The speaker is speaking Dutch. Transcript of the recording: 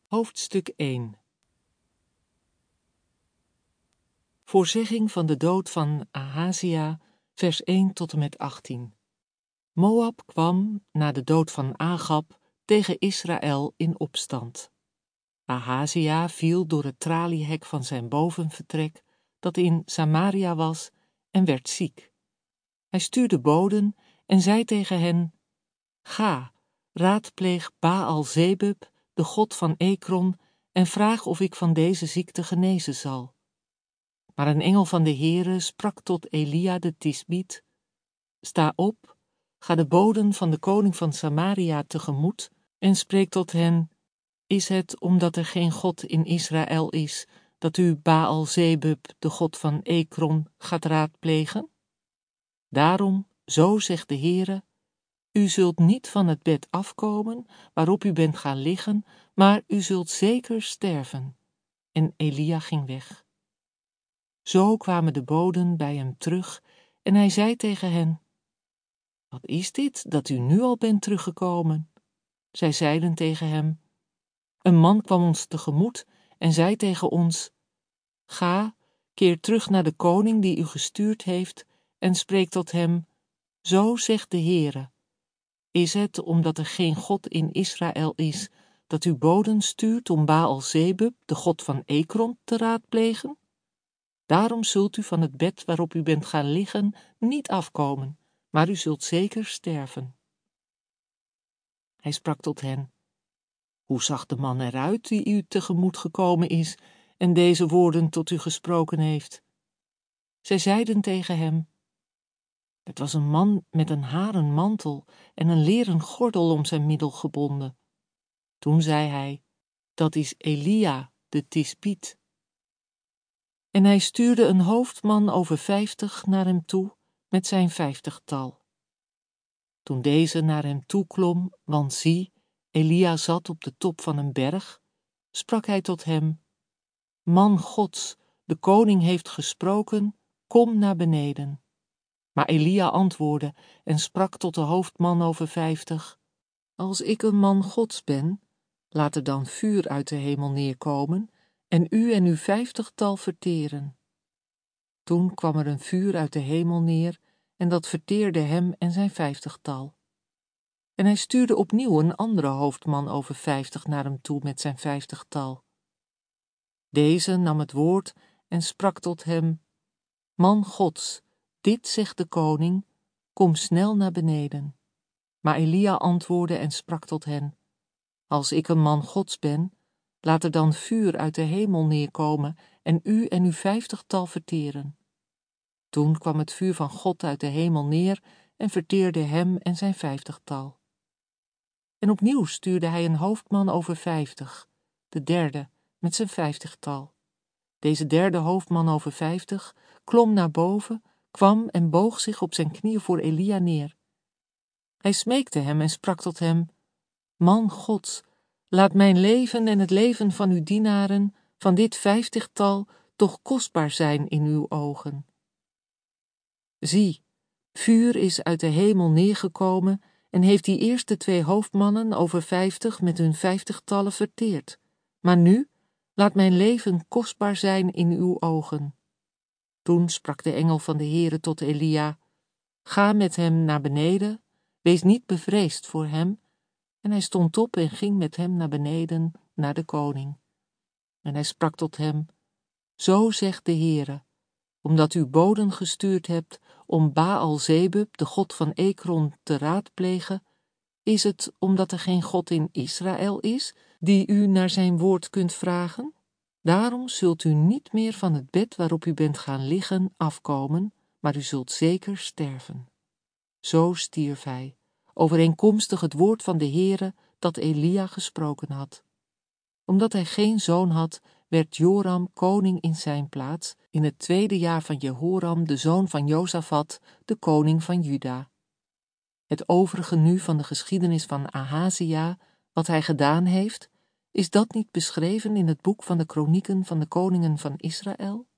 Hoofdstuk 1. Voorzegging van de dood van Ahazia, vers 1 tot en met 18. Moab kwam, na de dood van Agab, tegen Israël in opstand. Ahazia viel door het traliehek van zijn bovenvertrek, dat in Samaria was, en werd ziek. Hij stuurde boden en zei tegen hen: Ga, raadpleeg Baal-Zebub, de god van Ekron, en vraag of ik van deze ziekte genezen zal. Maar een engel van de Heere sprak tot Elia de Tisbiet: Sta op, ga de boden van de koning van Samaria tegemoet en spreek tot hen: Is het omdat er geen God in Israël is, dat u Baal-Zebub, de god van Ekron, gaat raadplegen? Daarom, zo zegt de Heere: U zult niet van het bed afkomen waarop u bent gaan liggen, maar u zult zeker sterven. En Elia ging weg. Zo kwamen de boden bij hem terug en hij zei tegen hen: Wat is dit dat u nu al bent teruggekomen? Zij zeiden tegen hem: Een man kwam ons tegemoet en zei tegen ons: Ga, keer terug naar de koning die u gestuurd heeft en spreek tot hem: Zo zegt de Heere: Is het omdat er geen God in Israël is, dat u boden stuurt om Baal-Zebub, de god van Ekron, te raadplegen? Daarom zult u van het bed waarop u bent gaan liggen niet afkomen, maar u zult zeker sterven. Hij sprak tot hen: Hoe zag de man eruit die u tegemoet gekomen is en deze woorden tot u gesproken heeft? Zij zeiden tegen hem: Het was een man met een haren mantel en een leren gordel om zijn middel gebonden. Toen zei hij: Dat is Elia de Tisbiet. En hij stuurde een hoofdman over 50 naar hem toe met zijn 50-tal. Toen deze naar hem toe klom, want zie, Elia zat op de top van een berg, sprak hij tot hem: Man Gods, de koning heeft gesproken, kom naar beneden. Maar Elia antwoordde en sprak tot de hoofdman over 50: Als ik een man Gods ben, laat er dan vuur uit de hemel neerkomen en u en uw 50-tal verteren. Toen kwam er een vuur uit de hemel neer en dat verteerde hem en zijn 50-tal. En hij stuurde opnieuw een andere hoofdman over 50 naar hem toe met zijn 50-tal. Deze nam het woord en sprak tot hem: Man Gods, dit zegt de koning, kom snel naar beneden. Maar Elia antwoordde en sprak tot hen: Als ik een man Gods ben, laat er dan vuur uit de hemel neerkomen en u en uw 50-tal verteren. Toen kwam het vuur van God uit de hemel neer en verteerde hem en zijn 50-tal. En opnieuw stuurde hij een hoofdman over 50, de derde, met zijn 50-tal. Deze derde hoofdman over 50 klom naar boven, kwam en boog zich op zijn knieën voor Elia neer. Hij smeekte hem en sprak tot hem: Man Gods, laat mijn leven en het leven van uw dienaren, van dit 50-tal, toch kostbaar zijn in uw ogen. Zie, vuur is uit de hemel neergekomen en heeft die eerste 2 hoofdmannen over 50 met hun 50-tallen verteerd. Maar nu, laat mijn leven kostbaar zijn in uw ogen. Toen sprak de engel van de Heere tot Elia: Ga met hem naar beneden, wees niet bevreesd voor hem. En hij stond op en ging met hem naar beneden, naar de koning. En hij sprak tot hem: Zo zegt de Heere: Omdat u boden gestuurd hebt om Baal-Zebub, de god van Ekron, te raadplegen, is het omdat er geen God in Israël is, die u naar zijn woord kunt vragen? Daarom zult u niet meer van het bed waarop u bent gaan liggen afkomen, maar u zult zeker sterven. Zo stierf hij, overeenkomstig het woord van de Heere dat Elia gesproken had. Omdat hij geen zoon had, werd Joram koning in zijn plaats in het 2e jaar van Jehoram, de zoon van Josafat, de koning van Juda. Het overige nu van de geschiedenis van Ahazia, wat hij gedaan heeft, is dat niet beschreven in het boek van de kronieken van de koningen van Israël?